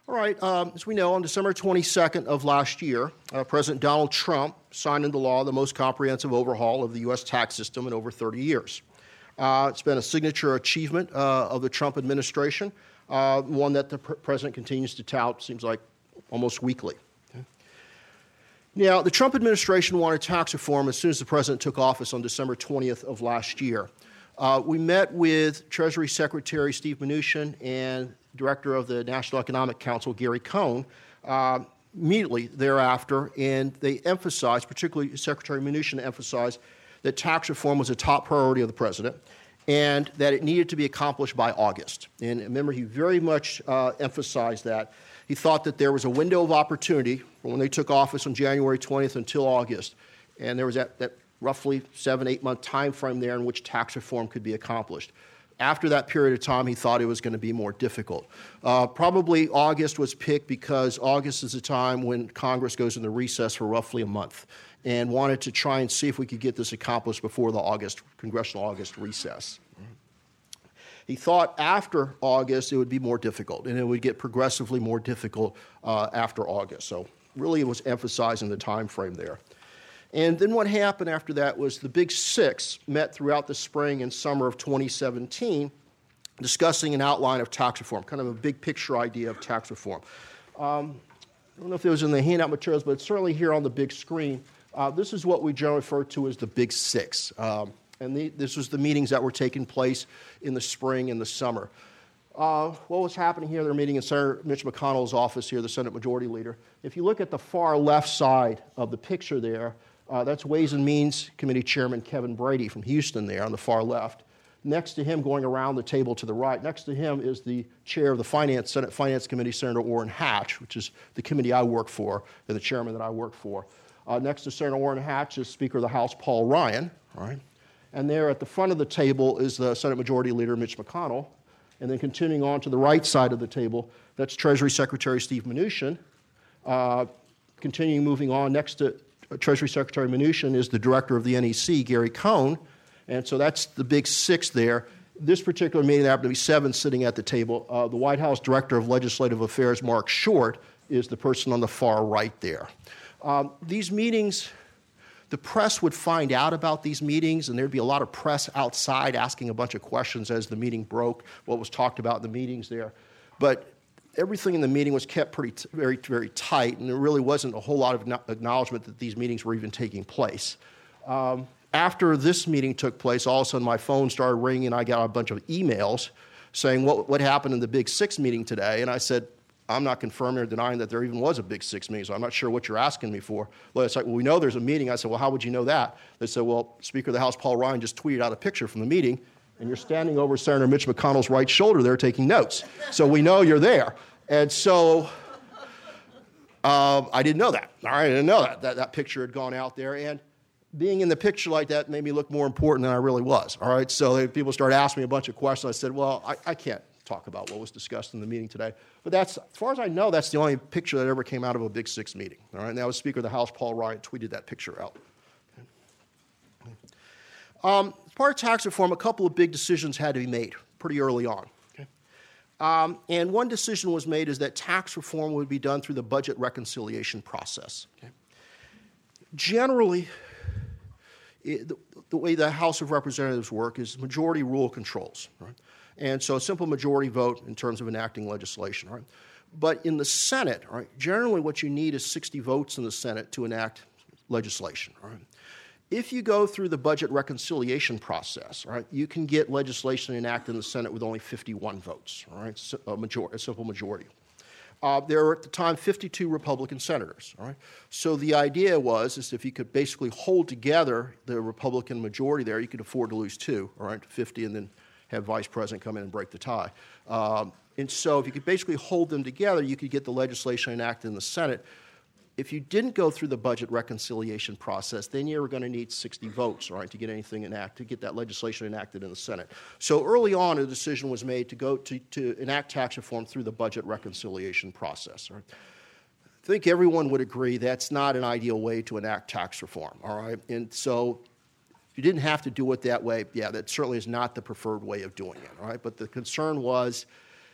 All right, as we know, on December 22nd of last year, President Donald Trump signed into law the most comprehensive overhaul of the U.S. tax system in over 30 years. It's been a signature achievement of the Trump administration, one that the president continues to tout, seems like, almost weekly. Okay. Now, the Trump administration wanted tax reform as soon as the president took office on December 20th of last year. We met with Treasury Secretary Steve Mnuchin and Director of the National Economic Council, Gary Cohn, immediately thereafter, and they emphasized, particularly Secretary Mnuchin emphasized, that tax reform was a top priority of the president and that it needed to be accomplished by August. And remember, he very much emphasized that. He thought that there was a window of opportunity from when they took office on January 20th until August, and there was that roughly 7-8 month time frame there in which tax reform could be accomplished. After that period of time, he thought it was going to be more difficult. Probably August was picked because August is a time when Congress goes into recess for roughly a month, and wanted to try and see if we could get this accomplished before the congressional August recess. He thought after August it would be more difficult, and it would get progressively more difficult after August. So really it was emphasizing the time frame there. And then what happened after that was the Big Six met throughout the spring and summer of 2017 discussing an outline of tax reform, kind of a big picture idea of tax reform. I don't know if it was in the handout materials, but it's certainly here on the big screen. This is what we generally refer to as the Big Six. This was the meetings that were taking place in the spring and the summer. What was happening here, they're meeting in Senator Mitch McConnell's office here, the Senate Majority Leader. If you look at the far left side of the picture there, that's Ways and Means Committee Chairman Kevin Brady from Houston there on the far left. Next to him, going around the table to the right, next to him is the chair of the Senate Finance Committee, Senator Orrin Hatch, which is the committee I work for and the chairman that I work for. Next to Senator Orrin Hatch is Speaker of the House Paul Ryan. All right? And there at the front of the table is the Senate Majority Leader Mitch McConnell. And then continuing on to the right side of the table, that's Treasury Secretary Steve Mnuchin. Continuing moving on, next to Treasury Secretary Mnuchin is the Director of the NEC, Gary Cohn. And so that's the Big Six there. This particular meeting, there happened to be 7 sitting at the table. The White House Director of Legislative Affairs, Mark Short, is the person on the far right there. These meetings, the press would find out about these meetings, and there'd be a lot of press outside asking a bunch of questions as the meeting broke, what was talked about in the meetings there. But everything in the meeting was kept very, very tight, and there really wasn't a whole lot of acknowledgement that these meetings were even taking place. After this meeting took place, all of a sudden my phone started ringing, and I got a bunch of emails saying, what happened in the Big Six meeting today? And I said, I'm not confirming or denying that there even was a Big Six meeting, so I'm not sure what you're asking me for. Well, it's like, well, we know there's a meeting. I said, well, how would you know that? They said, well, Speaker of the House Paul Ryan just tweeted out a picture from the meeting, and you're standing over Senator Mitch McConnell's right shoulder there taking notes. So we know you're there. And so I didn't know that. All right, I didn't know that picture had gone out there. And being in the picture like that made me look more important than I really was. All right, so people started asking me a bunch of questions. I said, well, I can't talk about what was discussed in the meeting today. But that's, as far as I know, that's the only picture that ever came out of a Big Six meeting. All right, and that was Speaker of the House Paul Ryan tweeted that picture out. As part of tax reform, a couple of big decisions had to be made pretty early on. Okay? And one decision was made is that tax reform would be done through the budget reconciliation process. Okay? Generally, the way the House of Representatives work is majority rule controls. Right? And so a simple majority vote in terms of enacting legislation. Right? But in the Senate, right, generally what you need is 60 votes in the Senate to enact legislation. Right? If you go through the budget reconciliation process, right, you can get legislation enacted in the Senate with only 51 votes, right, a simple majority. There were at the time 52 Republican senators. All right? So the idea was if you could basically hold together the Republican majority there, you could afford to lose 2, all right, 50, and then have Vice President come in and break the tie. And so if you could basically hold them together, you could get the legislation enacted in the Senate. If you didn't go through the budget reconciliation process, then you were going to need 60 votes, right, to get anything enacted, to get that legislation enacted in the Senate. So early on, a decision was made to go to enact tax reform through the budget reconciliation process. Right? I think everyone would agree that's not an ideal way to enact tax reform. All right, and so if you didn't have to do it that way, yeah, that certainly is not the preferred way of doing it. All right, but the concern was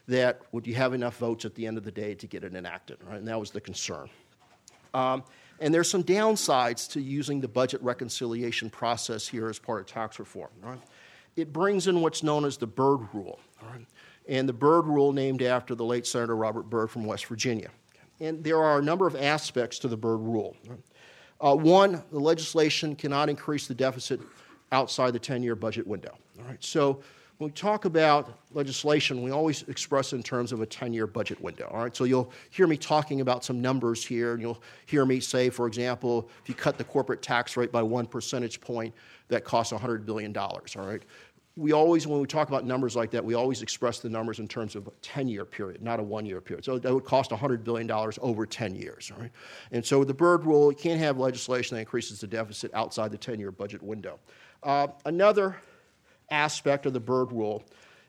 that would you have enough votes at the end of the day to get it enacted, right? And that was the concern. And there's some downsides to using the budget reconciliation process here as part of tax reform, right? It brings in what's known as the Byrd Rule, right? And the Byrd Rule named after the late Senator Robert Byrd from West Virginia. And there are a number of aspects to the Byrd Rule. One, the legislation cannot increase the deficit outside the 10-year budget window. All right? So when we talk about legislation, we always express it in terms of a 10-year budget window. All right? So you'll hear me talking about some numbers here, and you'll hear me say, for example, if you cut the corporate tax rate by 1 percentage point, that costs $100 billion. All right? We always, when we talk about numbers like that, we always express the numbers in terms of a 10-year period, not a 1-year period. So that would cost $100 billion over 10 years. All right? And so with the Byrd Rule, you can't have legislation that increases the deficit outside the 10-year budget window. Another aspect of the Byrd Rule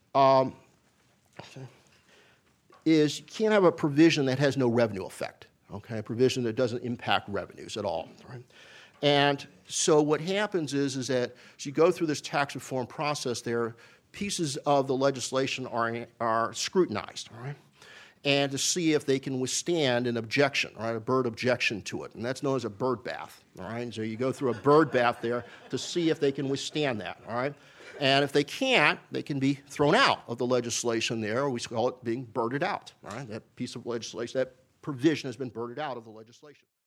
is you can't have a provision that has no revenue effect, okay? A provision that doesn't impact revenues at all, right? And so what happens is that as you go through this tax reform process there, pieces of the legislation are scrutinized, all right? And to see if they can withstand an objection, right, a Byrd objection to it. And that's known as a Byrd bath, all right? So you go through a Byrd bath there to see if they can withstand that, all right? And if they can't, they can be thrown out of the legislation there, or we call it being Byrded out, all right? That piece of legislation, that provision has been Byrded out of the legislation.